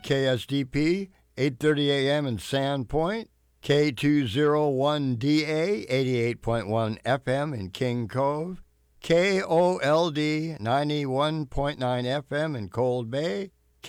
KSDP, 8:30 a.m. in Sandpoint, K201DA, 88.1 FM in King Cove, KOLD, 91.9 FM in Cold Bay,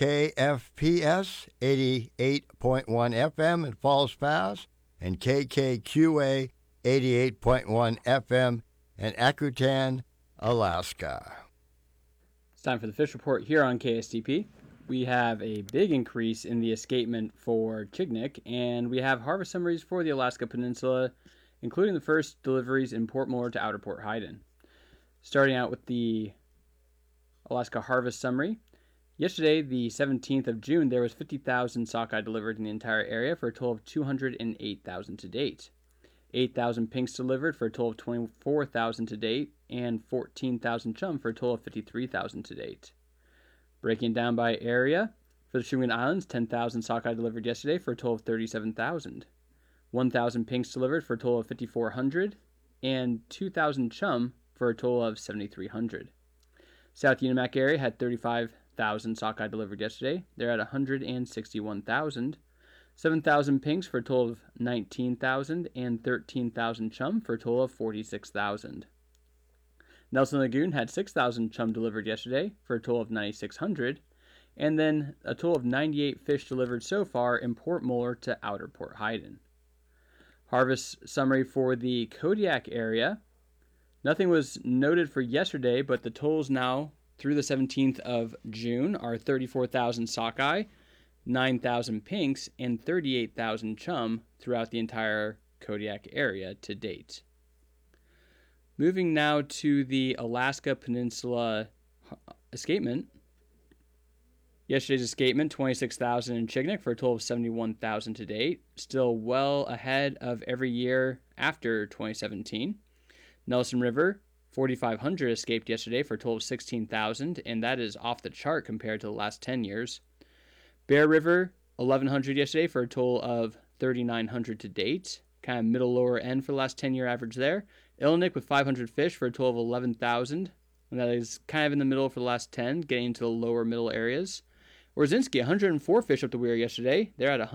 KFPS, 88.1 FM in Falls Pass, and KKQA, 88.1 FM in Akutan, Alaska. It's time for the Fish Report here on KSTP. We have a big increase in the escapement for Chignik, and we have harvest summaries for the Alaska Peninsula, including the first deliveries in Port Muller to Outer Port Heiden. Starting out with the Alaska harvest summary. Yesterday, the 17th of June, there was 50,000 sockeye delivered in the entire area for a total of 208,000 to date. 8,000 pinks delivered for a total of 24,000 to date, and 14,000 chum for a total of 53,000 to date. Breaking down by area, for the Shumgan Islands, 10,000 sockeye delivered yesterday for a total of 37,000. 1,000 pinks delivered for a total of 5,400, and 2,000 chum for a total of 7,300. South Unimak area had 35,000 sockeye delivered yesterday. They're at 161,000. 7,000 pinks for a total of 19,000, and 13,000 chum for a total of 46,000. Nelson Lagoon had 6,000 chum delivered yesterday for a total of 9,600, and then a total of 98 fish delivered so far in Port Muller to Outer Port Heiden. Harvest summary for the Kodiak area. Nothing was noted for yesterday, but the totals now through the 17th of June are 34,000 sockeye, 9,000 pinks, and 38,000 chum throughout the entire Kodiak area to date. Moving now to the Alaska Peninsula escapement. Yesterday's escapement, 26,000 in Chignik for a total of 71,000 to date. Still well ahead of every year after 2017. Nelson River, 4,500 escaped yesterday for a total of 16,000, and that is off the chart compared to the last 10 years. Bear River, 1,100 yesterday for a total of 3,900 to date. Kind of middle lower end for the last 10-year average there. Illinois with 500 fish for a total of 11,000, and that is kind of in the middle for the last 10, getting into the lower middle areas. Orzinski, 104 fish up the weir yesterday. They're at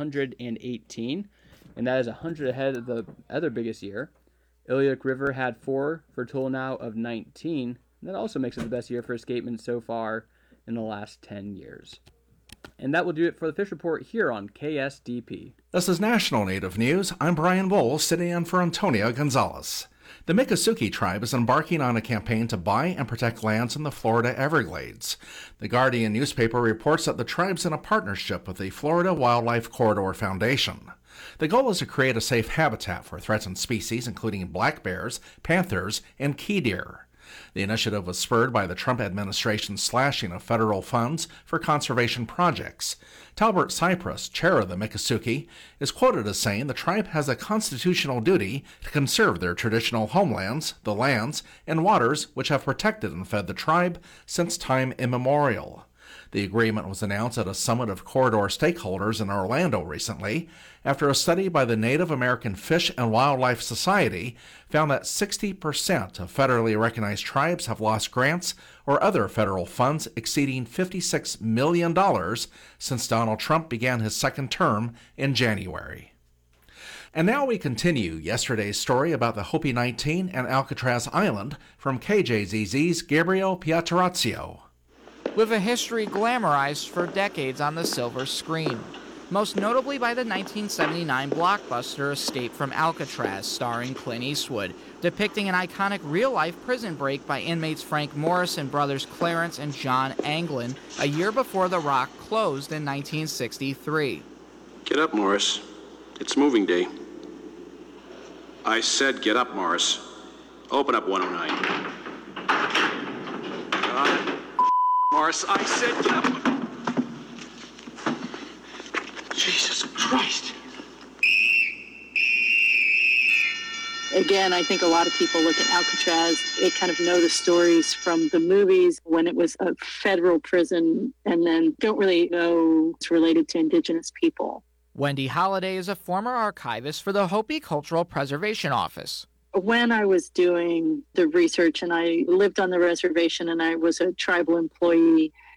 118, and that is 100 ahead of the other biggest year. Iliuk River had 4 for a total now of 19. And that also makes it the best year for escapement so far in the last 10 years. And that will do it for the Fish Report here on KSDP. This is National Native News. I'm Brian Bowles, sitting in for Antonia Gonzalez. The Miccosukee tribe is embarking on a campaign to buy and protect lands in the Florida Everglades. The Guardian newspaper reports that the tribe's in a partnership with the Florida Wildlife Corridor Foundation. The goal is to create a safe habitat for threatened species, including black bears, panthers, and key deer. The initiative was spurred by the Trump administration's slashing of federal funds for conservation projects. Talbert Cypress, chair of the Miccosukee, is quoted as saying the tribe has a constitutional duty to conserve their traditional homelands, the lands, and waters which have protected and fed the tribe since time immemorial. The agreement was announced at a summit of corridor stakeholders in Orlando recently, after a study by the Native American Fish and Wildlife Society found that 60% of federally recognized tribes have lost grants or other federal funds exceeding $56 million since Donald Trump began his second term in January. And now we continue yesterday's story about the Hopi 19 and Alcatraz Island from KJZZ's Gabriel Piatarazzo. With a history glamorized for decades on the silver screen, most notably by the 1979 blockbuster Escape from Alcatraz, starring Clint Eastwood, depicting an iconic real-life prison break by inmates Frank Morris and brothers Clarence and John Anglin a year before The Rock closed in 1963. Get up, Morris. It's moving day. I said get up, Morris. Open up 109. Morris, I said get up. Jesus Christ. Again, I think a lot of people look at Alcatraz, they kind of know the stories from the movies when it was a federal prison, and then don't really know it's related to indigenous people. Wendy Holliday is a former archivist for the Hopi Cultural Preservation Office. When I was doing the research and I lived on the reservation and I was a tribal employee,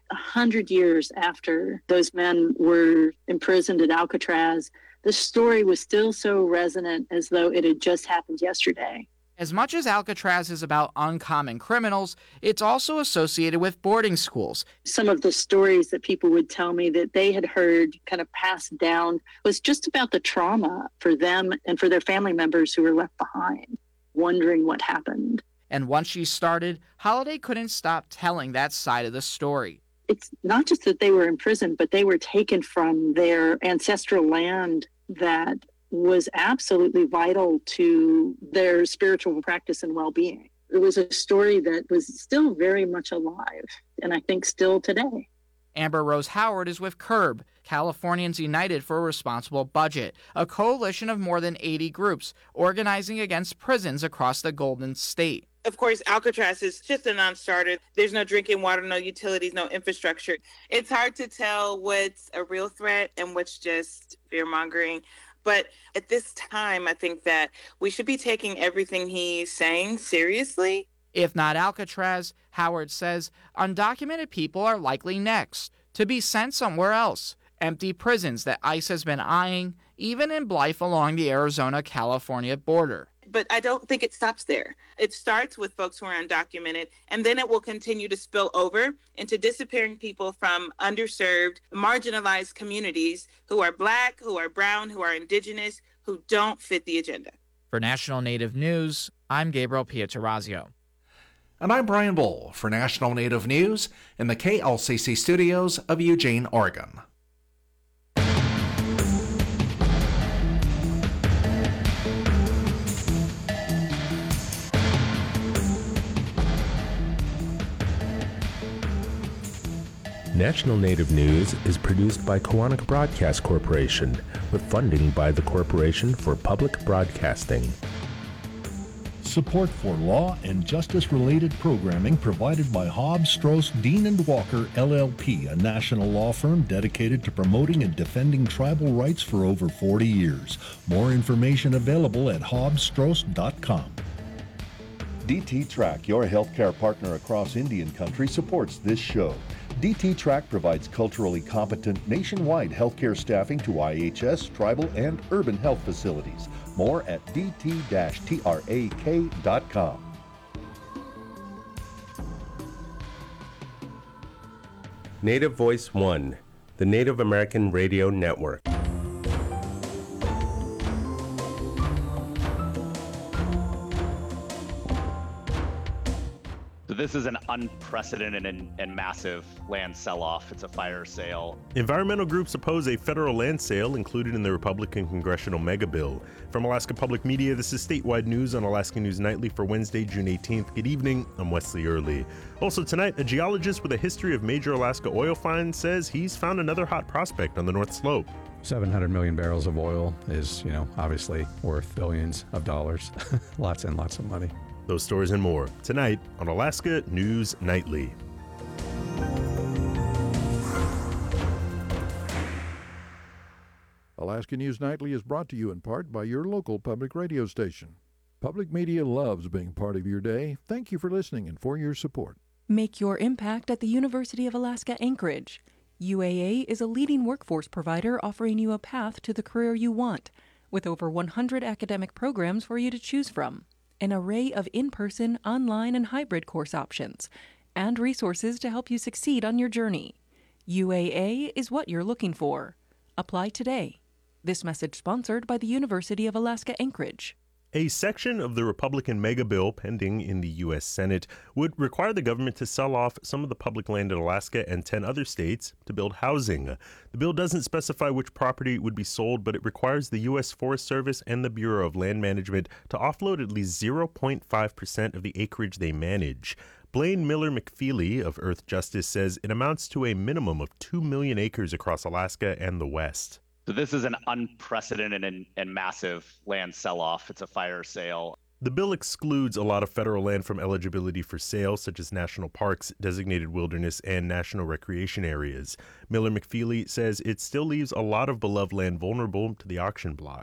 100 years after those men were imprisoned at Alcatraz, the story was still so resonant as though it had just happened yesterday. As much as Alcatraz is about uncommon criminals, it's also associated with boarding schools. Some of the stories that people would tell me that they had heard kind of passed down was just about the trauma for them and for their family members who were left behind, wondering what happened. And once she started, Holliday couldn't stop telling that side of the story. It's not just that they were imprisoned, but they were taken from their ancestral land that was absolutely vital to their spiritual practice and well-being. It was a story that was still very much alive, and I think still today. Amber Rose Howard is with CURB, Californians United for a Responsible Budget, a coalition of more than 80 groups organizing against prisons across the Golden State. Of course, Alcatraz is just a non-starter. There's no drinking water, no utilities, no infrastructure. It's hard to tell what's a real threat and what's just fear-mongering. But at this time, I think that we should be taking everything he's saying seriously. If not Alcatraz, Howard says, undocumented people are likely next, to be sent somewhere else. Empty prisons that ICE has been eyeing, even in Blythe along the Arizona-California border. But I don't think it stops there. It starts with folks who are undocumented, and then it will continue to spill over into disappearing people from underserved, marginalized communities who are Black, who are brown, who are indigenous, who don't fit the agenda. For National Native News, I'm Gabriel Pietrorazio. And I'm Brian Bull for National Native News in the KLCC studios of Eugene, Oregon. National Native News is produced by Koahnic Broadcast Corporation with funding by the Corporation for Public Broadcasting. Support for law and justice-related programming provided by Hobbs, Strauss, Dean & Walker, LLP, a national law firm dedicated to promoting and defending tribal rights for over 40 years. More information available at hobbsstrauss.com. DT Track, your healthcare partner across Indian country, supports this show. DT Track provides culturally competent nationwide healthcare staffing to IHS, tribal, and urban health facilities. More at dt-trak.com. Native Voice One, the Native American Radio Network. This is an unprecedented and massive land sell-off. It's a fire sale. Environmental groups oppose a federal land sale included in the Republican congressional mega bill. From Alaska Public Media, this is Statewide News on Alaska News Nightly for Wednesday, June 18th. Good evening, I'm Wesley Early. Also tonight, a geologist with a history of major Alaska oil finds says he's found another hot prospect on the North Slope. 700 million barrels of oil is, obviously worth billions of dollars. Lots and lots of money. Those stories and more tonight on Alaska News Nightly. Alaska News Nightly is brought to you in part by your local public radio station. Public media loves being part of your day. Thank you for listening and for your support. Make your impact at the University of Alaska Anchorage. UAA is a leading workforce provider offering you a path to the career you want, with over 100 academic programs for you to choose from. An array of in-person, online, and hybrid course options, and resources to help you succeed on your journey. UAA is what you're looking for. Apply today. This message sponsored by the University of Alaska Anchorage. A section of the Republican mega bill pending in the U.S. Senate would require the government to sell off some of the public land in Alaska and 10 other states to build housing. The bill doesn't specify which property would be sold, but it requires the U.S. Forest Service and the Bureau of Land Management to offload at least 0.5% of the acreage they manage. Blaine Miller McFeely of Earth Justice says it amounts to a minimum of 2 million acres across Alaska and the West. So this is an unprecedented and massive land sell-off. It's a fire sale. The bill excludes a lot of federal land from eligibility for sale, such as national parks, designated wilderness, and national recreation areas. Miller McFeely says it still leaves a lot of beloved land vulnerable to the auction block.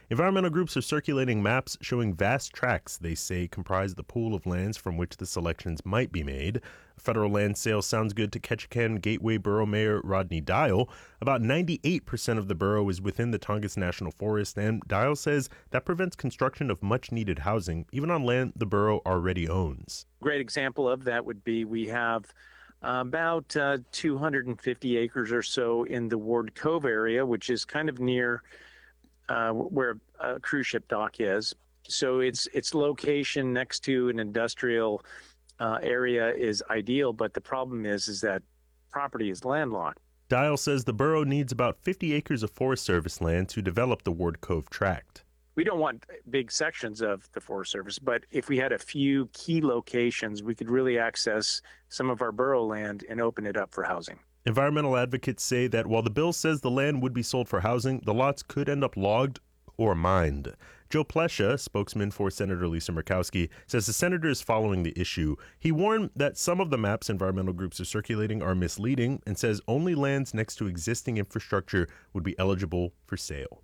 Environmental groups are circulating maps showing vast tracts they say comprise the pool of lands from which the selections might be made. A federal land sale sounds good to Ketchikan Gateway Borough Mayor Rodney Dial. About 98% of the borough is within the Tongass National Forest, and Dial says that prevents construction of much-needed housing, even on land the borough already owns. Great example of that would be we have about 250 acres or so in the Ward Cove area, which is kind of near where a cruise ship dock is. So its location next to an industrial area is ideal, but the problem is that property is landlocked. Dial says the borough needs about 50 acres of Forest Service land to develop the Ward Cove tract. We don't want big sections of the Forest Service, but if we had a few key locations, we could really access some of our borough land and open it up for housing. Environmental advocates say that while the bill says the land would be sold for housing, the lots could end up logged or mined. Joe Plescia, spokesman for Senator Lisa Murkowski, says the senator is following the issue. He warned that some of the maps environmental groups are circulating are misleading and says only lands next to existing infrastructure would be eligible for sale.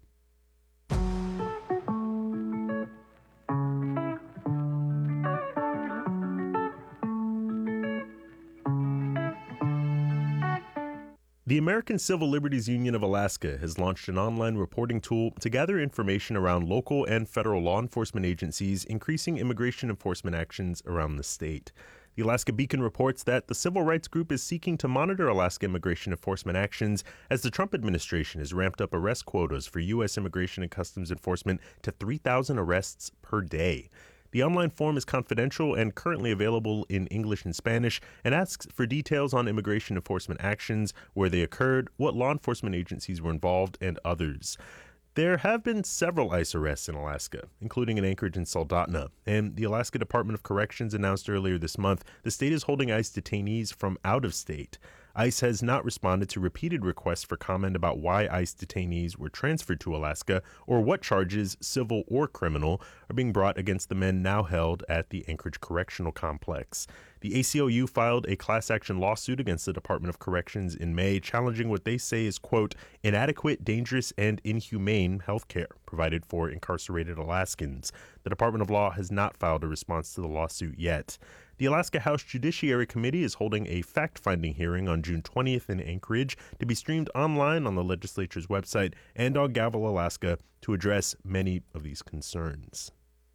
The American Civil Liberties Union of Alaska has launched an online reporting tool to gather information around local and federal law enforcement agencies increasing immigration enforcement actions around the state. The Alaska Beacon reports that the civil rights group is seeking to monitor Alaska immigration enforcement actions as the Trump administration has ramped up arrest quotas for U.S. Immigration and Customs Enforcement to 3,000 arrests per day. The online form is confidential and currently available in English and Spanish and asks for details on immigration enforcement actions, where they occurred, what law enforcement agencies were involved, and others. There have been several ICE arrests in Alaska, including in Anchorage and Soldotna, and the Alaska Department of Corrections announced earlier this month the state is holding ICE detainees from out of state. ICE has not responded to repeated requests for comment about why ICE detainees were transferred to Alaska or what charges, civil or criminal, are being brought against the men now held at the Anchorage Correctional Complex. The ACLU filed a class action lawsuit against the Department of Corrections in May, challenging what they say is, quote, inadequate, dangerous, and inhumane health care provided for incarcerated Alaskans. The Department of Law has not filed a response to the lawsuit yet. The Alaska House Judiciary Committee is holding a fact-finding hearing on June 20th in Anchorage to be streamed online on the legislature's website and on Gavel, Alaska, to address many of these concerns.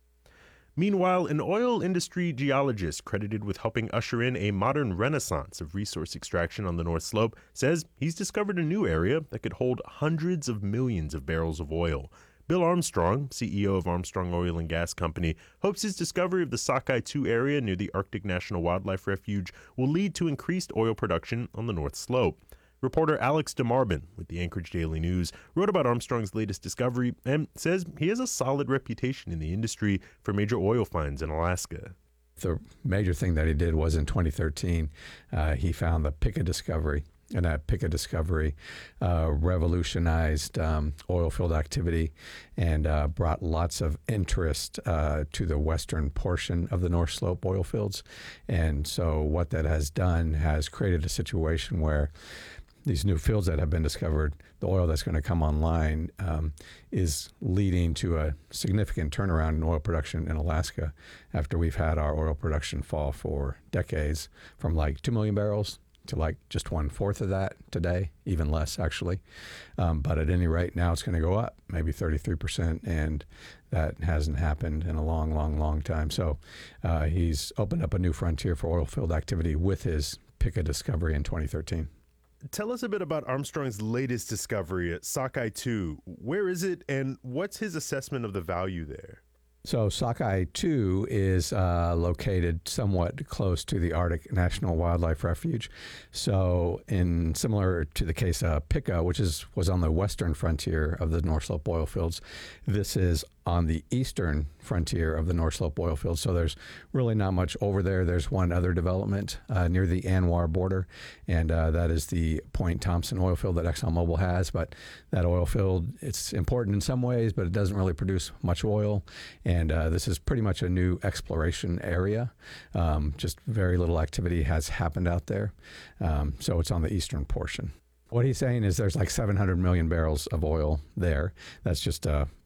Meanwhile, an oil industry geologist credited with helping usher in a modern renaissance of resource extraction on the North Slope says he's discovered a new area that could hold hundreds of millions of barrels of oil. Bill Armstrong, CEO of Armstrong Oil and Gas Company, hopes his discovery of the Sockeye 2 area near the Arctic National Wildlife Refuge will lead to increased oil production on the North Slope. Reporter Alex DeMarvin with the Anchorage Daily News wrote about Armstrong's latest discovery and says he has a solid reputation in the industry for major oil finds in Alaska. The major thing that he did was in 2013, he found the Pikka discovery. And that Pikka discovery revolutionized oil field activity and brought lots of interest to the western portion of the North Slope oil fields. And so what that has done has created a situation where these new fields that have been discovered, the oil that's going to come online is leading to a significant turnaround in oil production in Alaska after we've had our oil production fall for decades from like 2 million barrels to like just 1/4 of that today, even less actually. But at any rate, now it's going to go up, maybe 33%, and that hasn't happened in a long, long, long time. So he's opened up a new frontier for oil field activity with his Pikka discovery in 2013. Tell us a bit about Armstrong's latest discovery at Sockeye 2. Where is it, and what's his assessment of the value there? So Sockeye 2 is located somewhat close to the Arctic National Wildlife Refuge. So similar to the case of Pikka, which was on the western frontier of the North Slope oil fields, this is on the eastern frontier of the North Slope oil fields. So there's really not much over there. There's one other development near the ANWR border, and that is the Point Thompson oil field that ExxonMobil has. But that oil field, it's important in some ways, but it doesn't really produce much oil. And this is pretty much a new exploration area. Just very little activity has happened out there. So it's on the eastern portion. What he's saying is there's like 700 million barrels of oil there. That's just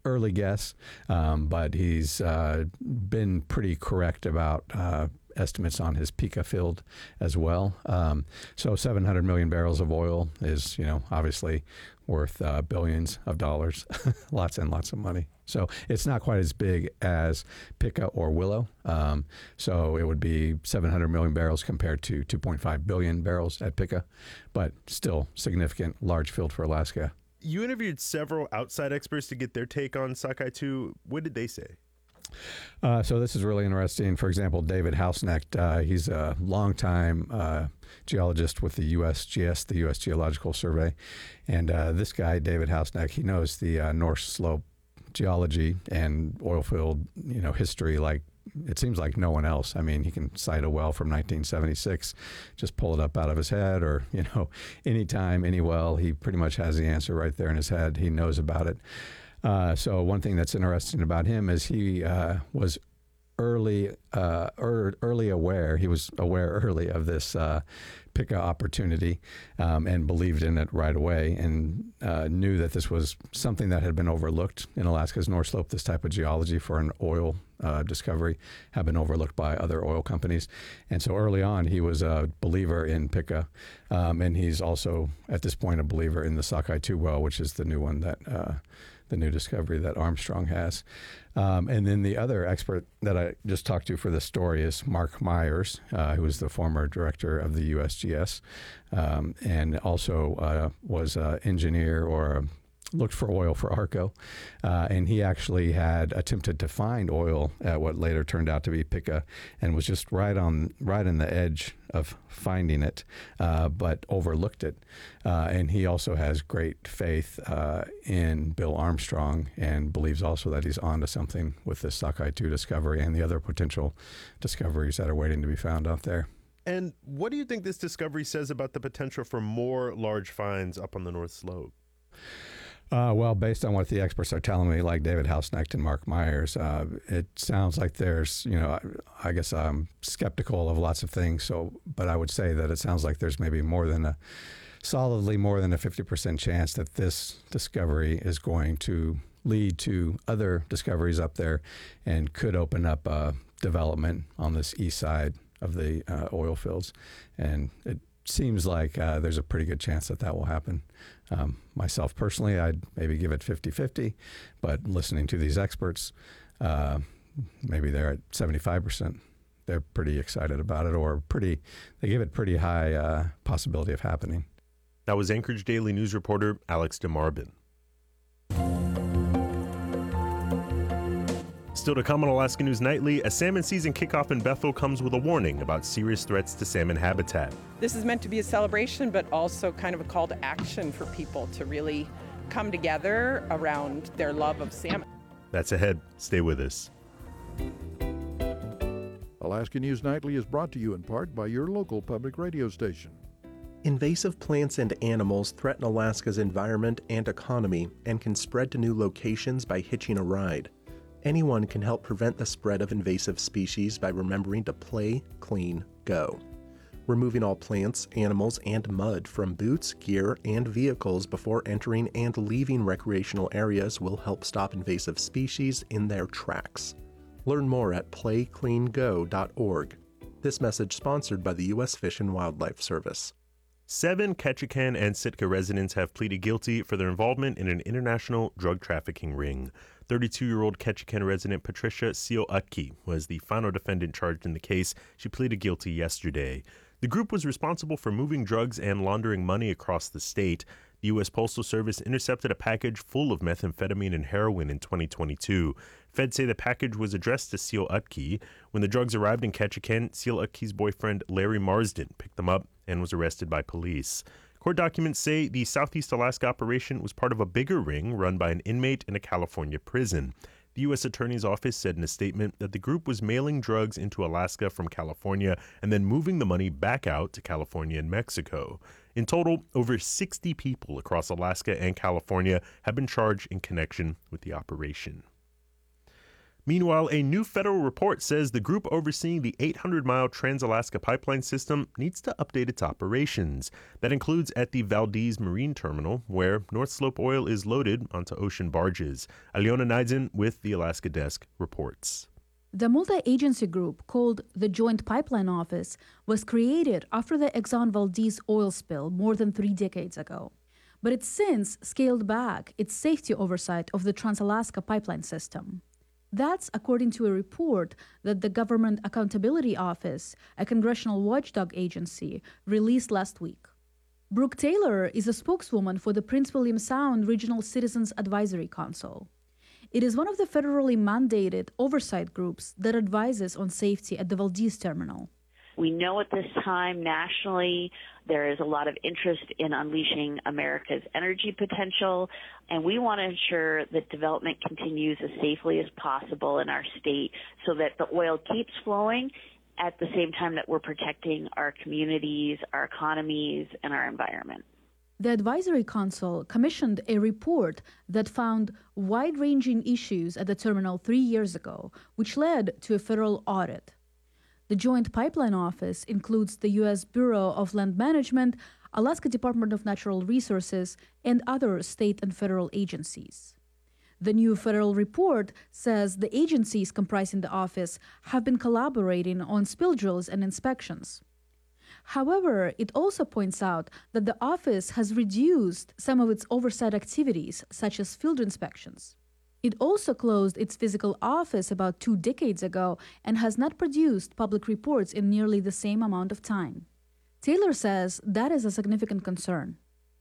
early guess, but he's been pretty correct about estimates on his Pikka field as well. So 700 million barrels of oil is, obviously worth billions of dollars, lots and lots of money. So it's not quite as big as Pikka or Willow. So it would be 700 million barrels compared to 2.5 billion barrels at Pikka, but still significant, large field for Alaska. You interviewed several outside experts to get their take on Sockeye 2. What did they say? So this is really interesting. For example, David Hausnecht, he's a longtime geologist with the USGS, the U.S. Geological Survey. And this guy, David Hausnecht, he knows the North Slope geology and oil field, history like it seems like no one else. I mean, he can cite a well from 1976, just pull it up out of his head, or, anytime, any well, he pretty much has the answer right there in his head. He knows about it. So one thing that's interesting about him is he was early aware. He was aware early of this Pikka opportunity and believed in it right away, and knew that this was something that had been overlooked in Alaska's North Slope. This type of geology for an oil discovery had been overlooked by other oil companies. And so early on, he was a believer in Pikka, and he's also, at this point, a believer in the Sockeye 2 well, which is the new one that the new discovery that Armstrong has. And then the other expert that I just talked to for this story is Mark Myers, who was the former director of the USGS, and also was an engineer or looked for oil for ARCO. And he actually had attempted to find oil at what later turned out to be Pikka, and was just right in the edge of finding it, but overlooked it. And he also has great faith in Bill Armstrong, and believes also that he's onto something with this Sockeye 2 discovery and the other potential discoveries that are waiting to be found out there. And what do you think this discovery says about the potential for more large finds up on the North Slope? Well, based on what the experts are telling me, like David Hausnecht and Mark Myers, it sounds like there's, I guess I'm skeptical of lots of things. But I would say that it sounds like there's maybe solidly more than a 50% chance that this discovery is going to lead to other discoveries up there, and could open up development on this east side of the oil fields. And it seems like there's a pretty good chance that will happen. Myself personally, I'd maybe give it 50-50, but listening to these experts, maybe they're at 75%. They're pretty excited about it, or they give it pretty high possibility of happening. That was Anchorage Daily News reporter Alex DeMarbin. Still to come on Alaska News Nightly, a salmon season kickoff in Bethel comes with a warning about serious threats to salmon habitat. This is meant to be a celebration, but also kind of a call to action for people to really come together around their love of salmon. That's ahead. Stay with us. Alaska News Nightly is brought to you in part by your local public radio station. Invasive plants and animals threaten Alaska's environment and economy, and can spread to new locations by hitching a ride. Anyone can help prevent the spread of invasive species by remembering to play, clean, go. Removing all plants, animals, and mud from boots, gear, and vehicles before entering and leaving recreational areas will help stop invasive species in their tracks. Learn more at playcleango.org. This message sponsored by the U.S. Fish and Wildlife Service. 7 Ketchikan and Sitka residents have pleaded guilty for their involvement in an international drug trafficking ring. 32-year-old Ketchikan resident Patricia Seal-Utke was the final defendant charged in the case. She pleaded guilty yesterday. The group was responsible for moving drugs and laundering money across the state. The U.S. Postal Service intercepted a package full of methamphetamine and heroin in 2022. Feds say the package was addressed to Seal-Utke. When the drugs arrived in Ketchikan, Seal-Utke's boyfriend Larry Marsden picked them up and was arrested by police. Court documents say the Southeast Alaska operation was part of a bigger ring run by an inmate in a California prison. The U.S. Attorney's Office said in a statement that the group was mailing drugs into Alaska from California and then moving the money back out to California and Mexico. In total, over 60 people across Alaska and California have been charged in connection with the operation. Meanwhile, a new federal report says the group overseeing the 800-mile Trans-Alaska Pipeline System needs to update its operations. That includes at the Valdez Marine Terminal, where North Slope oil is loaded onto ocean barges. Aliona Neidzen with the Alaska Desk reports. The multi-agency group called the Joint Pipeline Office was created after the Exxon Valdez oil spill more than 3 decades ago. But it's since scaled back its safety oversight of the Trans-Alaska Pipeline System. That's according to a report that the Government Accountability Office, a congressional watchdog agency, released last week. Brooke Taylor is a spokeswoman for the Prince William Sound Regional Citizens Advisory Council. It is one of the federally mandated oversight groups that advises on safety at the Valdez terminal. We know at this time nationally there is a lot of interest in unleashing America's energy potential, and we want to ensure that development continues as safely as possible in our state so that the oil keeps flowing at the same time that we're protecting our communities, our economies, and our environment. The Advisory Council commissioned a report that found wide-ranging issues at the terminal 3 years ago, which led to a federal audit. The Joint Pipeline Office includes the U.S. Bureau of Land Management, Alaska Department of Natural Resources, and other state and federal agencies. The new federal report says the agencies comprising the office have been collaborating on spill drills and inspections. However, it also points out that the office has reduced some of its oversight activities, such as field inspections. It also closed its physical office about 2 decades ago and has not produced public reports in nearly the same amount of time. Taylor says that is a significant concern.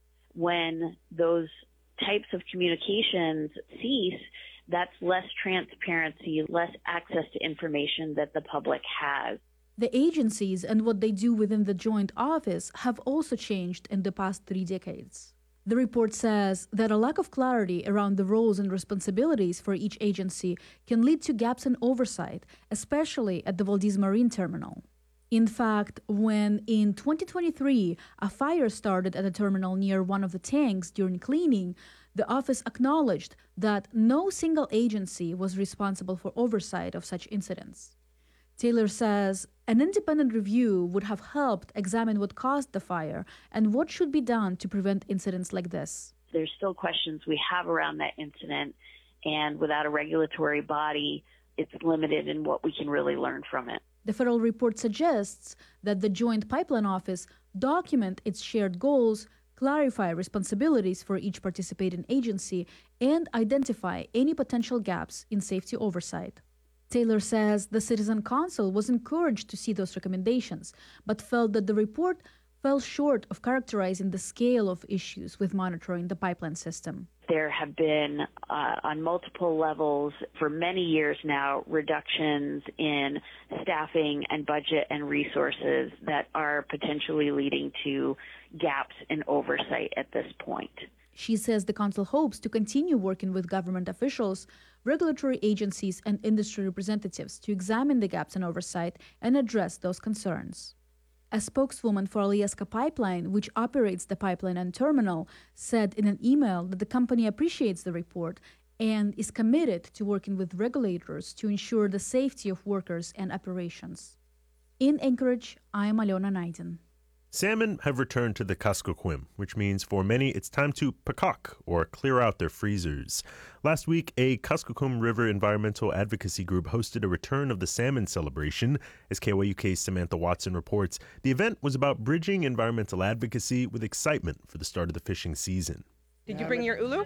When those types of communications cease, that's less transparency, less access to information that the public has. The agencies and what they do within the joint office have also changed in the past 3 decades. The report says that a lack of clarity around the roles and responsibilities for each agency can lead to gaps in oversight, especially at the Valdez Marine Terminal. In fact, when in 2023 a fire started at the terminal near one of the tanks during cleaning, the office acknowledged that no single agency was responsible for oversight of such incidents. Taylor says an independent review would have helped examine what caused the fire and what should be done to prevent incidents like this. There's still questions we have around that incident, and without a regulatory body, it's limited in what we can really learn from it. The federal report suggests that the Joint Pipeline Office document its shared goals, clarify responsibilities for each participating agency, and identify any potential gaps in safety oversight. Taylor says the Citizen Council was encouraged to see those recommendations, but felt that the report fell short of characterizing the scale of issues with monitoring the pipeline system. There have been, on multiple levels for many years now, reductions in staffing and budget and resources that are potentially leading to gaps in oversight at this point. She says the council hopes to continue working with government officials, regulatory agencies, and industry representatives to examine the gaps in oversight and address those concerns. A spokeswoman for Alyeska Pipeline, which operates the pipeline and terminal, said in an email that the company appreciates the report and is committed to working with regulators to ensure the safety of workers and operations. In Anchorage, I am Aliona Neidzen. Salmon have returned to the Kuskokwim, which means for many it's time to pakak, or clear out their freezers. Last week, a Kuskokwim River environmental advocacy group hosted a return of the salmon celebration. As KYUK's Samantha Watson reports, the event was about bridging environmental advocacy with excitement for the start of the fishing season. Did you bring your ulu?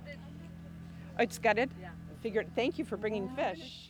Oh, it's gutted? Figured. Thank you for bringing fish.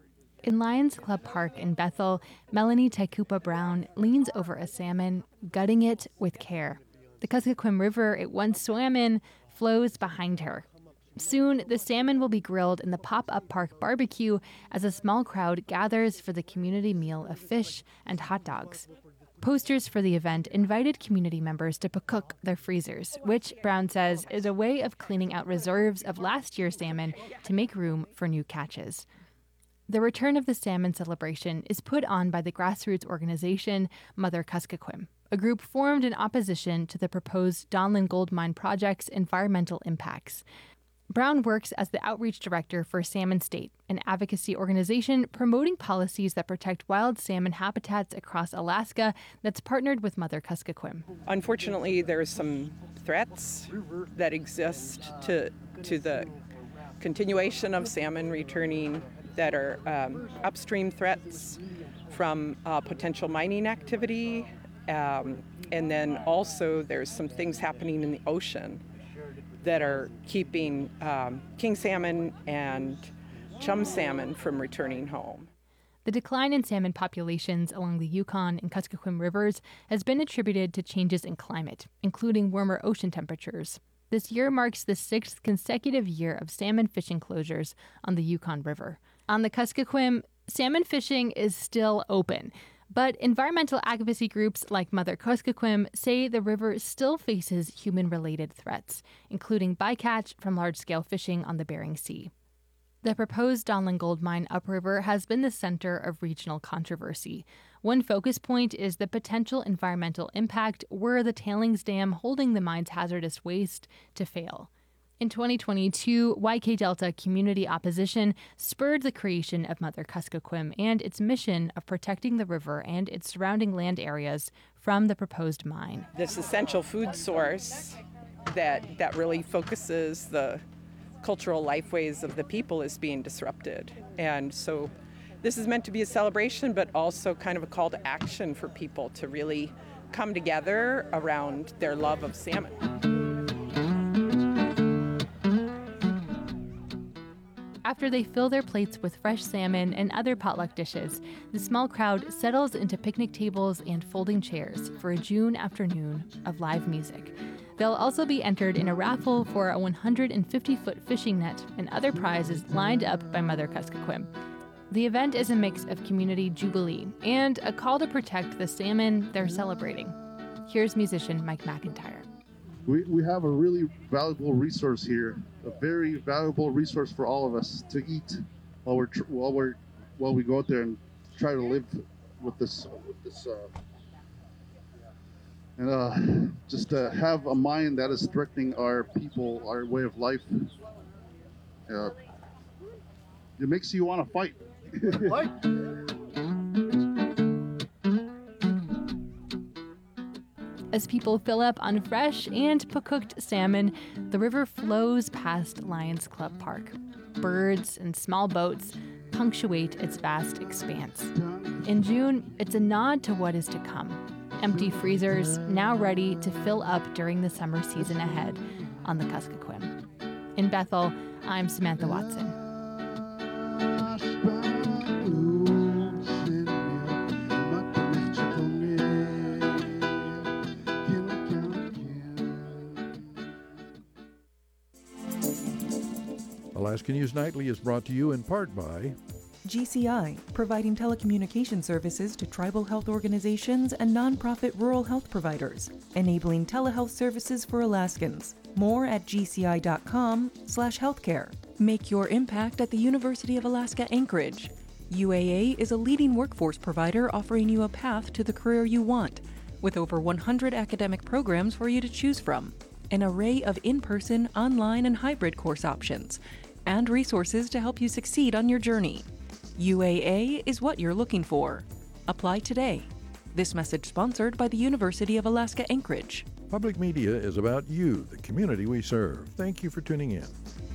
In Lions Club Park in Bethel, Melanie Taikupa Brown leans over a salmon, gutting it with care. The Kuskokwim River it once swam in flows behind her. Soon, the salmon will be grilled in the pop-up park barbecue as a small crowd gathers for the community meal of fish and hot dogs. Posters for the event invited community members to pakuk their freezers, which, Brown says, is a way of cleaning out reserves of last year's salmon to make room for new catches. The return of the salmon celebration is put on by the grassroots organization Mother Kuskokwim, a group formed in opposition to the proposed Donlin Gold Mine project's environmental impacts. Brown works as the outreach director for Salmon State, an advocacy organization promoting policies that protect wild salmon habitats across Alaska that's partnered with Mother Kuskokwim. Unfortunately, there's some threats that exist to the continuation of salmon returning that are upstream threats from potential mining activity. And then also there's some things happening in the ocean that are keeping king salmon and chum salmon from returning home. The decline in salmon populations along the Yukon and Kuskokwim rivers has been attributed to changes in climate, including warmer ocean temperatures. This year marks the 6th consecutive year of salmon fishing closures on the Yukon River. On the Kuskokwim, salmon fishing is still open, but environmental advocacy groups like Mother Kuskokwim say the river still faces human-related threats, including bycatch from large-scale fishing on the Bering Sea. The proposed Donlin Gold Mine upriver has been the center of regional controversy. One focus point is the potential environmental impact were the tailings dam holding the mine's hazardous waste to fail. In 2022, YK Delta community opposition spurred the creation of Mother Kuskokwim and its mission of protecting the river and its surrounding land areas from the proposed mine. This essential food source that really focuses the cultural lifeways of the people is being disrupted. And so this is meant to be a celebration, but also kind of a call to action for people to really come together around their love of salmon. After they fill their plates with fresh salmon and other potluck dishes, the small crowd settles into picnic tables and folding chairs for a June afternoon of live music. They'll also be entered in a raffle for a 150-foot fishing net and other prizes lined up by Mother Kuskokwim. The event is a mix of community jubilee and a call to protect the salmon they're celebrating. Here's musician Mike McIntyre. We have a really valuable resource here, a very valuable resource for all of us to eat while we go out there and try to live with this and just to have a mind that is threatening our people, our way of life. It makes you want to fight. As people fill up on fresh and cooked salmon, the river flows past Lions Club Park. Birds and small boats punctuate its vast expanse. In June, it's a nod to what is to come. Empty freezers now ready to fill up during the summer season ahead on the Kuskokwim. In Bethel, I'm Samantha Watson. Alaska News Nightly is brought to you in part by GCI, providing telecommunication services to tribal health organizations and nonprofit rural health providers, enabling telehealth services for Alaskans. More at gci.com/healthcare. Make your impact at the University of Alaska Anchorage. UAA is a leading workforce provider offering you a path to the career you want, with over 100 academic programs for you to choose from, an array of in-person, online, and hybrid course options, and resources to help you succeed on your journey. UAA is what you're looking for. Apply today. This message sponsored by the University of Alaska Anchorage. Public media is about you, the community we serve. Thank you for tuning in.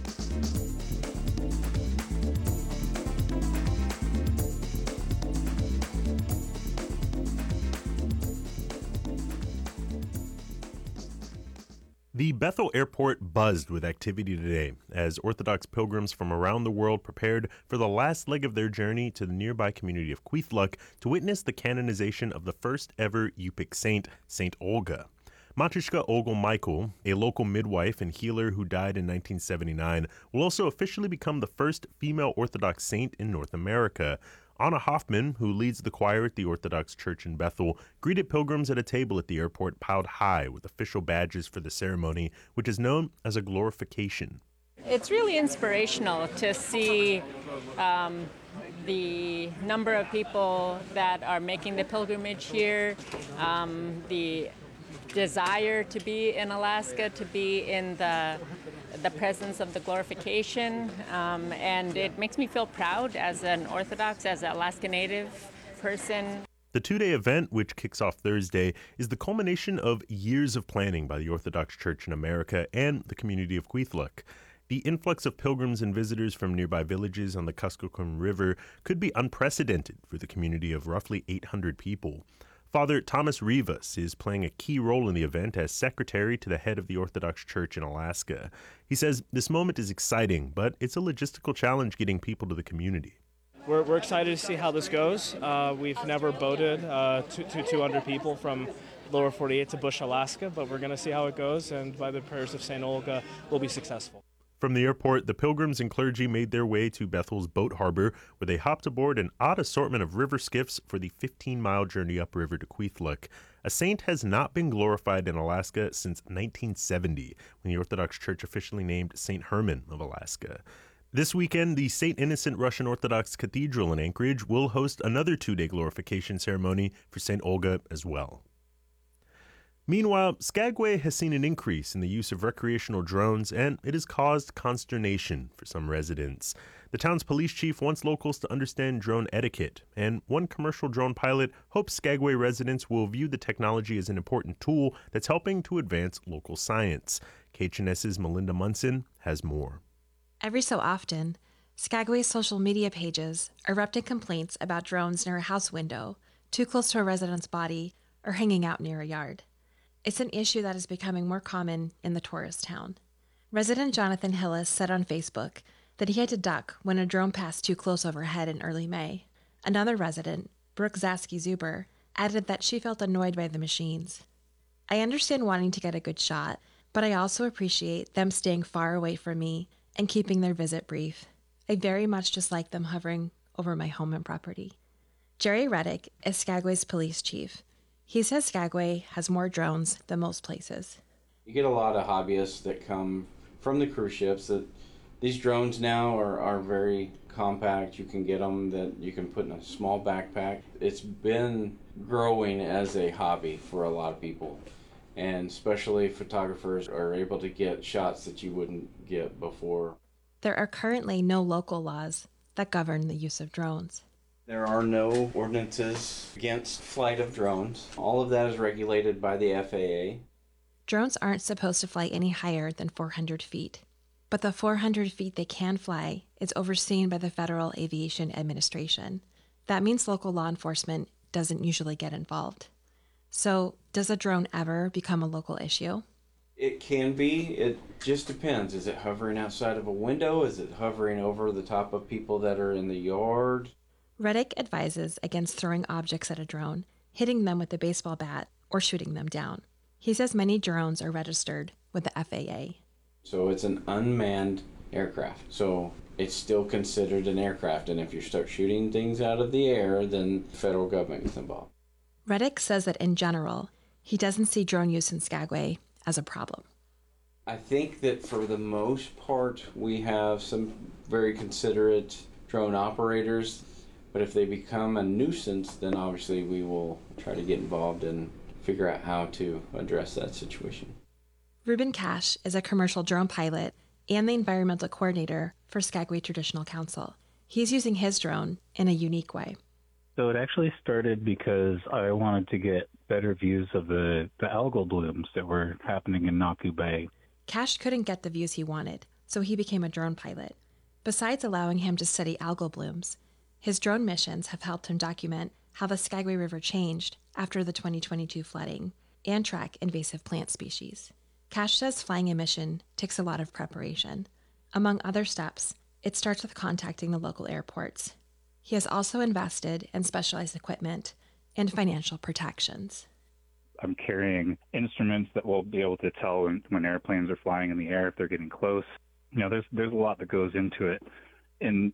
The Bethel Airport buzzed with activity today as Orthodox pilgrims from around the world prepared for the last leg of their journey to the nearby community of Kwethluk to witness the canonization of the first ever Yupik saint, Saint Olga. Matrishka Olga Michael, a local midwife and healer who died in 1979, will also officially become the first female Orthodox saint in North America. Anna Hoffman, who leads the choir at the Orthodox Church in Bethel, greeted pilgrims at a table at the airport piled high with official badges for the ceremony, which is known as a glorification. It's really inspirational to see the number of people that are making the pilgrimage here, the desire to be in Alaska, to be in the the presence of the glorification, and it makes me feel proud as an Orthodox, as an Alaska Native person. The two-day event, which kicks off Thursday, is the culmination of years of planning by the Orthodox Church in America and the community of Kwethluk. The influx of pilgrims and visitors from nearby villages on the Kuskokwim River could be unprecedented for the community of roughly 800 people. Father Thomas Rivas is playing a key role in the event as secretary to the head of the Orthodox Church in Alaska. He says this moment is exciting, but it's a logistical challenge getting people to the community. We're excited to see how this goes. We've never boated 200 people from lower 48 to Bush, Alaska, but we're going to see how it goes, and by the prayers of St. Olga, we'll be successful. From the airport, the pilgrims and clergy made their way to Bethel's boat harbor, where they hopped aboard an odd assortment of river skiffs for the 15-mile journey upriver to Kwethluk. A saint has not been glorified in Alaska since 1970, when the Orthodox Church officially named St. Herman of Alaska. This weekend, the St. Innocent Russian Orthodox Cathedral in Anchorage will host another two-day glorification ceremony for St. Olga as well. Meanwhile, Skagway has seen an increase in the use of recreational drones, and it has caused consternation for some residents. The town's police chief wants locals to understand drone etiquette, and one commercial drone pilot hopes Skagway residents will view the technology as an important tool that's helping to advance local science. KHNS's Melinda Munson has more. Every so often, Skagway's social media pages erupt in complaints about drones near a house window, too close to a resident's body, or hanging out near a yard. It's an issue that is becoming more common in the tourist town. Resident Jonathan Hillis said on Facebook that he had to duck when a drone passed too close overhead in early May. Another resident, Brooke Zaski-Zuber, added that she felt annoyed by the machines. I understand wanting to get a good shot, but I also appreciate them staying far away from me and keeping their visit brief. I very much dislike them hovering over my home and property. Jerry Reddick is Skagway's police chief. He says Skagway has more drones than most places. You get a lot of hobbyists that come from the cruise ships. That these drones now are very compact. You can get them that you can put in a small backpack. It's been growing as a hobby for a lot of people. And especially photographers are able to get shots that you wouldn't get before. There are currently no local laws that govern the use of drones. There are no ordinances against flight of drones. All of that is regulated by the FAA. Drones aren't supposed to fly any higher than 400 feet, but the 400 feet they can fly is overseen by the Federal Aviation Administration. That means local law enforcement doesn't usually get involved. So, does a drone ever become a local issue? It can be. It just depends. Is it hovering outside of a window? Is it hovering over the top of people that are in the yard? Reddick advises against throwing objects at a drone, hitting them with a baseball bat, or shooting them down. He says many drones are registered with the FAA. So it's an unmanned aircraft. So it's still considered an aircraft. And if you start shooting things out of the air, then the federal government gets involved. Reddick says that in general, he doesn't see drone use in Skagway as a problem. I think that for the most part, we have some very considerate drone operators, but if they become a nuisance, then obviously we will try to get involved and figure out how to address that situation. Ruben Cash is a commercial drone pilot and the environmental coordinator for Skagway Traditional Council. He's using his drone in a unique way. So it actually started because I wanted to get better views of the algal blooms that were happening in Naku Bay. Cash couldn't get the views he wanted, so he became a drone pilot. Besides allowing him to study algal blooms, his drone missions have helped him document how the Skagway River changed after the 2022 flooding and track invasive plant species. Cash says flying a mission takes a lot of preparation. Among other steps, it starts with contacting the local airports. He has also invested in specialized equipment and financial protections. I'm carrying instruments that will be able to tell when airplanes are flying in the air, if they're getting close. You know, there's a lot that goes into it, in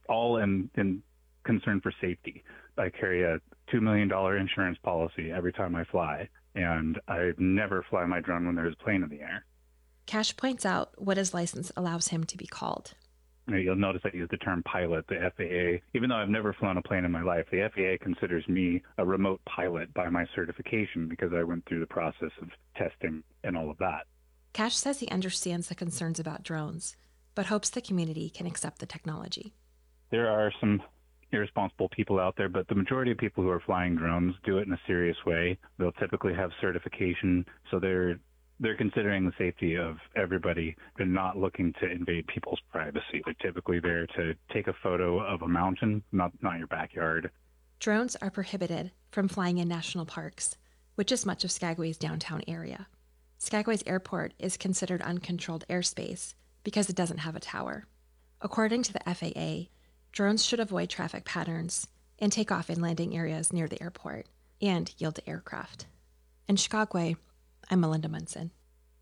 concern for safety. I carry a $2 million insurance policy every time I fly, and I never fly my drone when there's a plane in the air. Cash points out what his license allows him to be called. You'll notice I use the term pilot. The FAA, even though I've never flown a plane in my life, the FAA considers me a remote pilot by my certification because I went through the process of testing and all of that. Cash says he understands the concerns about drones, but hopes the community can accept the technology. There are some irresponsible people out there, but the majority of people who are flying drones do it in a serious way. They'll typically have certification, so they're considering the safety of everybody. They're not looking to invade people's privacy. They're typically there to take a photo of a mountain, not your backyard. Drones are prohibited from flying in national parks, which is much of Skagway's downtown area. Skagway's airport is considered uncontrolled airspace because it doesn't have a tower. According to the FAA, drones should avoid traffic patterns and take off in landing areas near the airport and yield to aircraft. In Skagway, I'm Melinda Munson.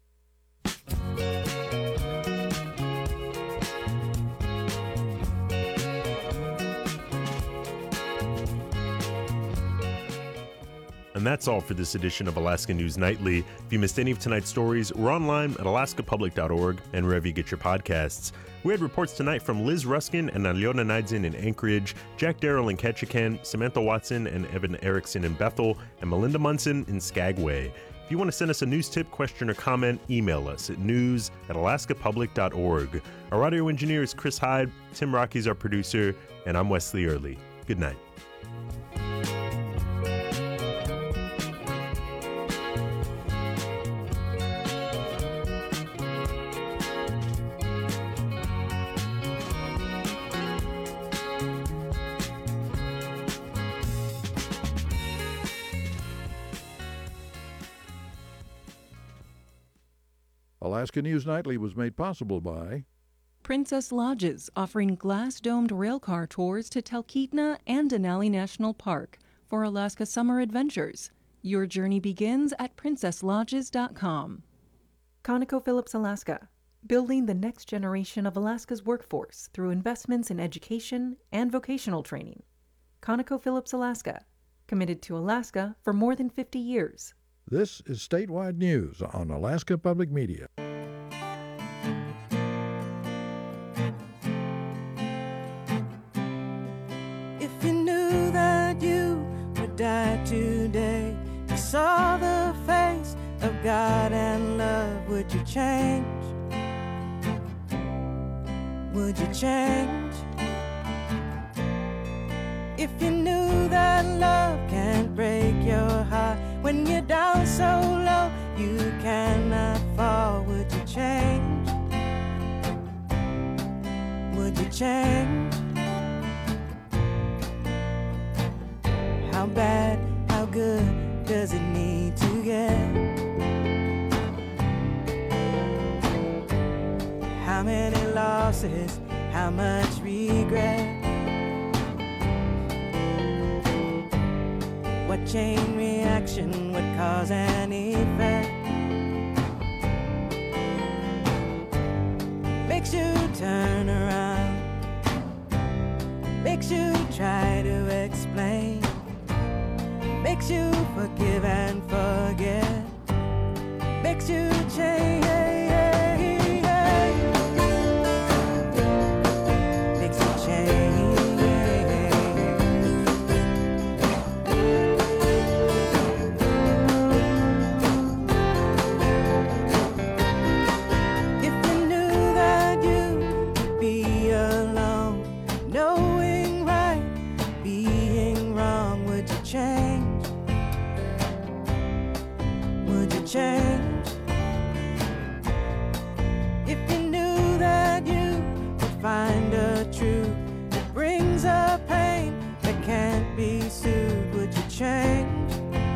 And that's all for this edition of Alaska News Nightly. If you missed any of tonight's stories, we're online at alaskapublic.org and wherever you get your podcasts. We had reports tonight from Liz Ruskin and Alyona Naidzin in Anchorage, Jack Darrell in Ketchikan, Samantha Watson and Evan Erickson in Bethel, and Melinda Munson in Skagway. If you want to send us a news tip, question, or comment, email us at news@alaskapublic.org. Our audio engineer is Chris Hyde, Tim Rocky's our producer, and I'm Wesley Early. Good night. Alaska News Nightly was made possible by Princess Lodges, offering glass-domed railcar tours to Talkeetna and Denali National Park for Alaska summer adventures. Your journey begins at princesslodges.com. ConocoPhillips Alaska, building the next generation of Alaska's workforce through investments in education and vocational training. ConocoPhillips Alaska, committed to Alaska for more than 50 years. This is Statewide News on Alaska Public Media. If you knew that you would die today, you saw the face of God and love, would you change? Would you change? If you knew that love can't break your heart, when you're down so low you cannot fall, would you change? Would you change? How bad, how good does it need to get? How many losses, how much regret? What chain reaction would cause an effect? Makes you turn around, makes you try to explain, makes you forgive and forget, makes you change. Makes you change. Change. If you knew that you would find a truth that brings a pain that can't be soothed, would you change?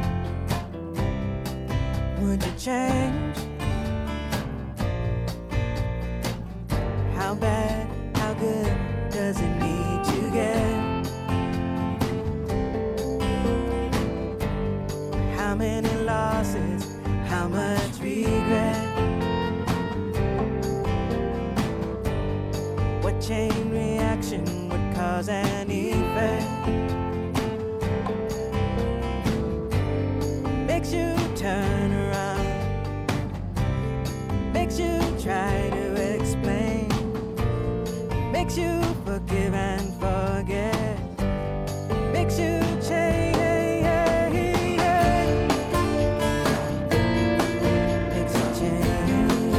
Would you change? How bad, how good does it need to get? How many losses? How much regret? What chain reaction would cause an effect? Makes you turn around, makes you try to explain, makes you forgive and forget, makes you change. Makes you change.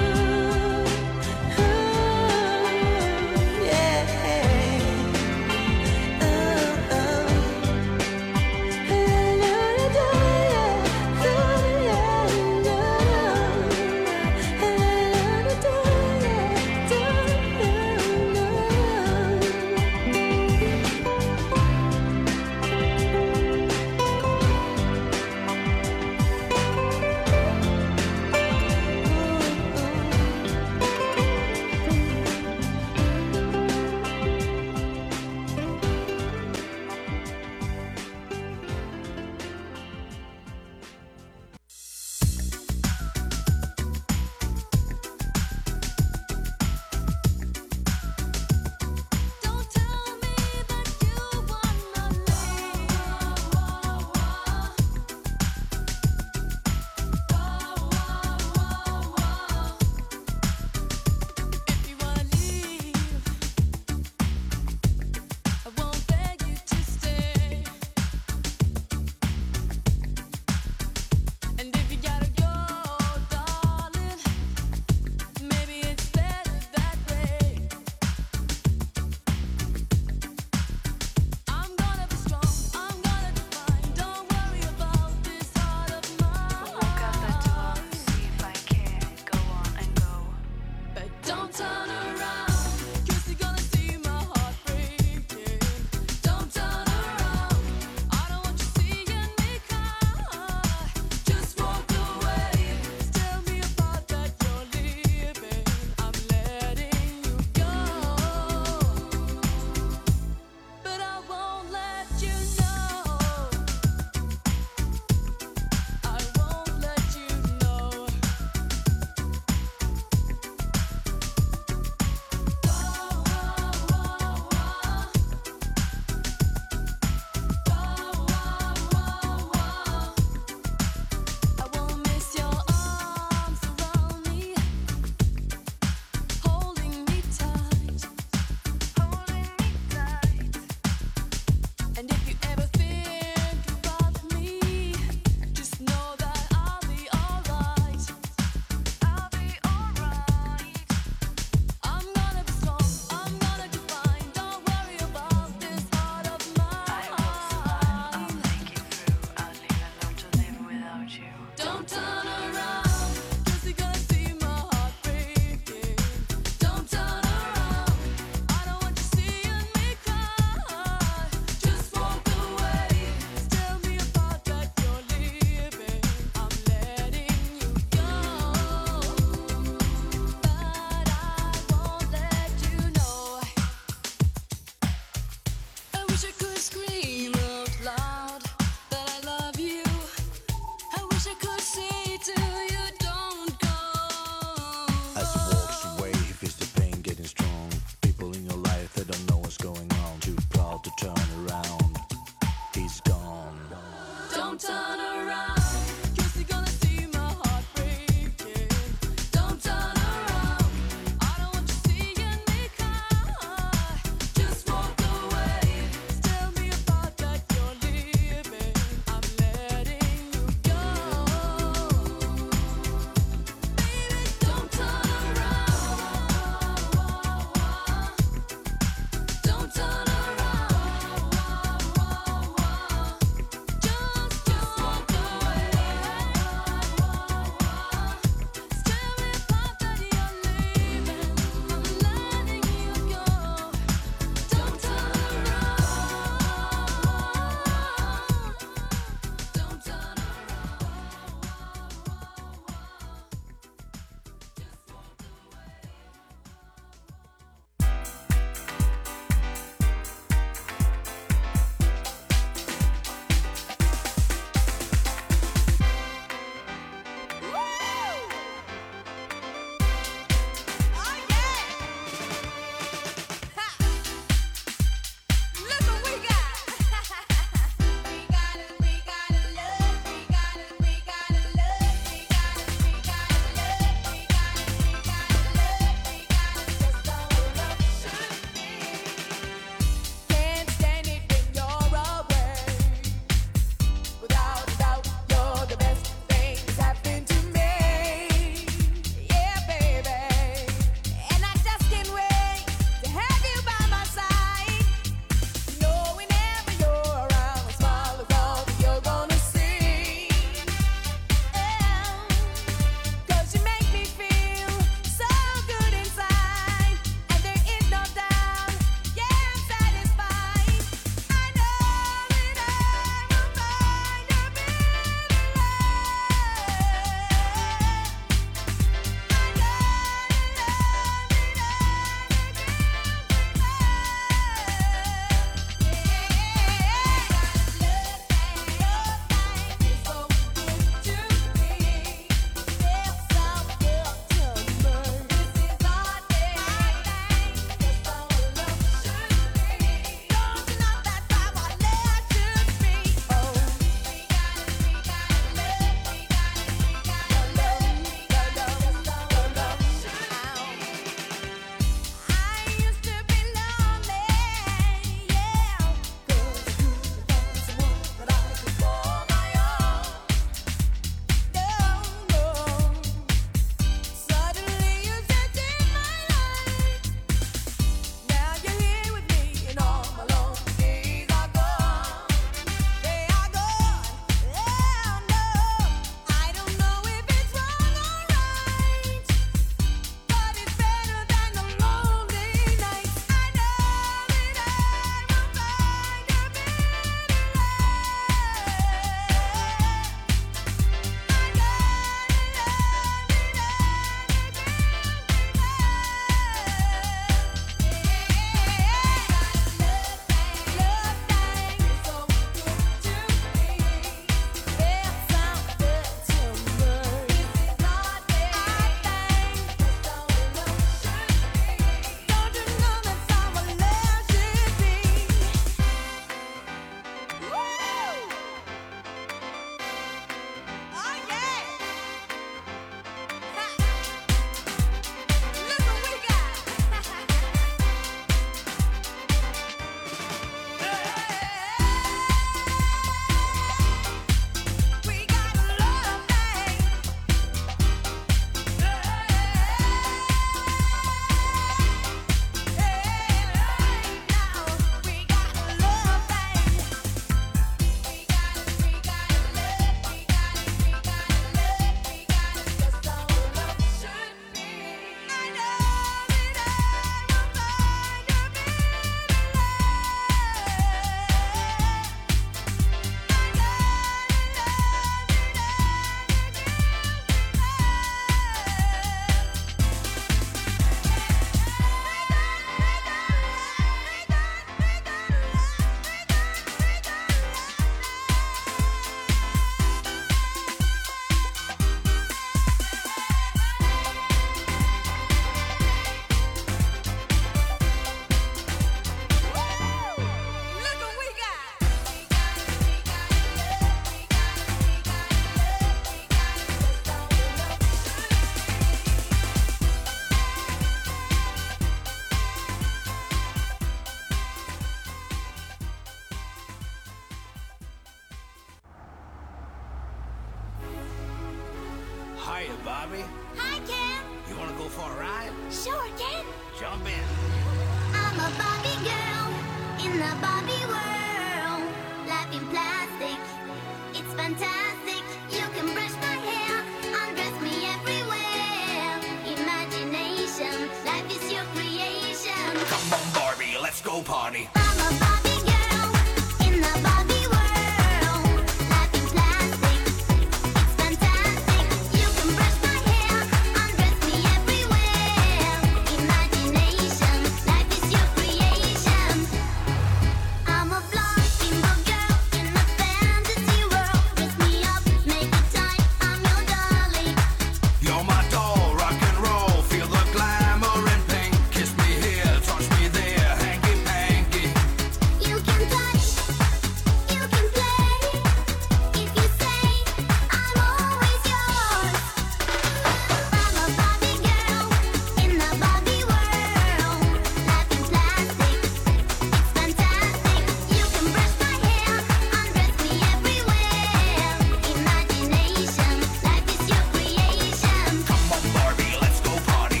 are you, Bobby? Hi, Ken. You want to go for a ride? Sure, Ken. Jump in. I'm a Barbie girl in the Barbie world. Life in plastic, it's fantastic. You can brush my hair, undress me everywhere. Imagination, life is your creation. Come on, Barbie, let's go party. I'm a Barbie girl in the Barbie world. Life in plastic, it's fantastic. You can brush my hair, undress me everywhere. Imagination, life is your creation. I'm a blonde steamboat girl in a fantasy world. Dress me up, make it tight, I'm your darling. You're my doll, rock and roll. Feel the glamour and pink. Kiss me here, touch me there, hanky panky. You can touch, you can play. If you say I'm always yours. I'm a Barbie girl in the Barbie world. Life in plastic, it's fantastic. You can brush my hair, undress me everywhere. Imagination, life is your creation. Come on, Barbie, let's go party.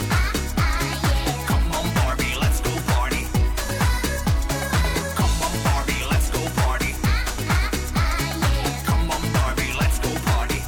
Come on, Barbie, let's go party. Come on, Barbie, let's go party. Come on, Barbie, let's go party.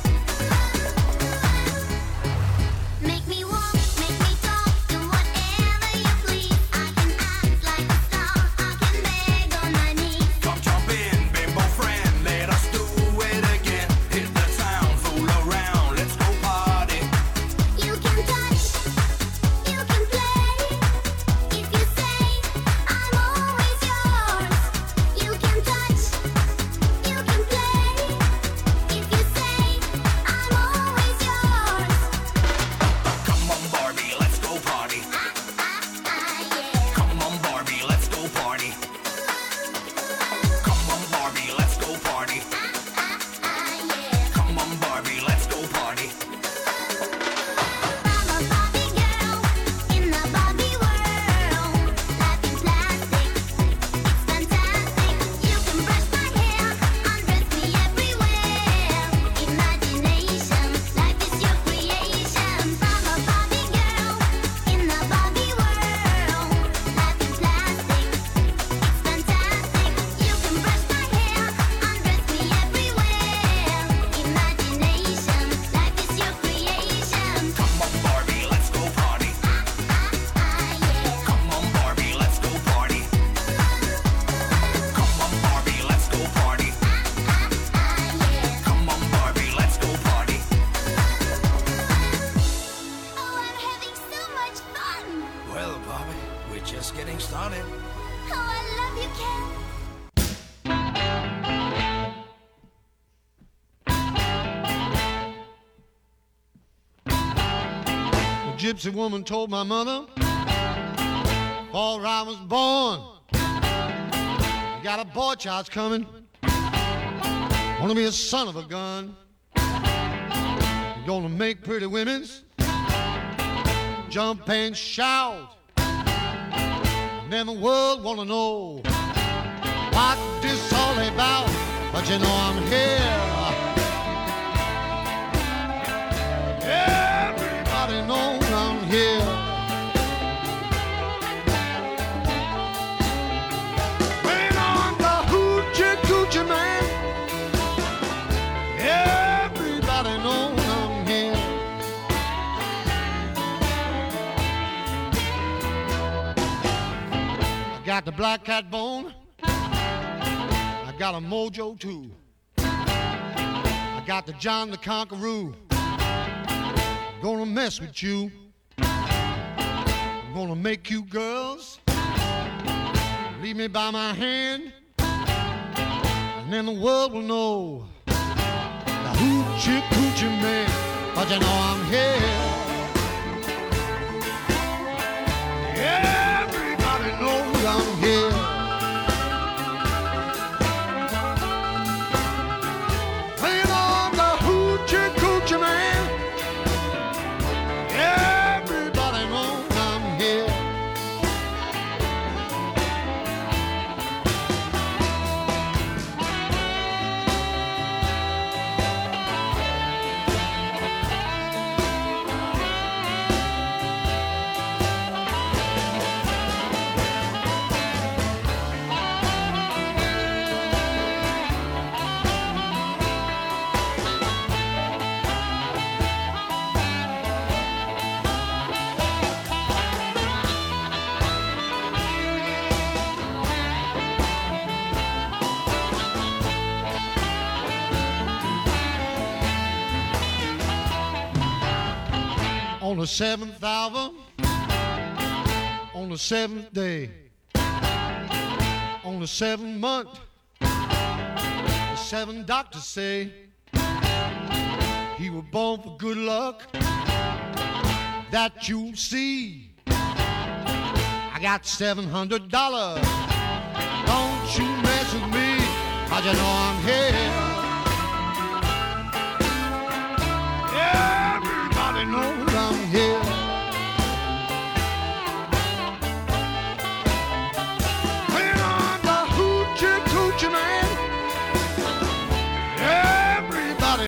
Make me walk, make me talk, do whatever you please. I can act like a star, I can beg on my knees. Come jump in, bimbo friend, let us do it again. Hit the town, fool around, let's go party. You can touch, you can play. If you say I'm always yours. You can touch, you can play. If you say I'm always yours. Come on, Barbie, let's go party. Come on, Barbie, let's go party. Come on, Barbie, let's go party. Come on, Barbie, let's go party. I'm a Barbie girl in the Barbie world. Life in plastic, it's fantastic. You can brush my hair, undress me everywhere. Imagination, life is your creation. I'm a Barbie girl in the Barbie world. Life in plastic, it's fantastic. You can brush my hair, undress me everywhere. Imagination, life is your creation. Come on, Barbie, let's go party. Come on, Barbie, let's go party. Come on, Barbie, let's go party. Come on, Barbie, let's go party. Oh, I'm having so much fun. Well, Barbie, we're just getting started. Oh, I love you, Ken. A gypsy woman told my mother, before I was born, you got a boy child's coming, gonna be a son of a gun. You're gonna make pretty women's jump and shout, and then the world wanna know what this all about. But you know I'm here. Everybody knows I'm here. When I'm the hoochie coochie man, everybody knows I'm here. I got the black cat bone, I got a mojo too. I got the John the Conqueror. Gonna mess with you. I'm gonna make you girls leave me by my hand, and then the world will know the hoochie coochie man. But you know I'm here. Everybody knows I'm here. When I'm the hoochie coochie man, everybody knows I'm here. the seventh hour, on the seventh day, on the seventh month, the seven doctors say he was born for good luck. That you see, I got $700. Don't you mess with me, 'cause you know I'm here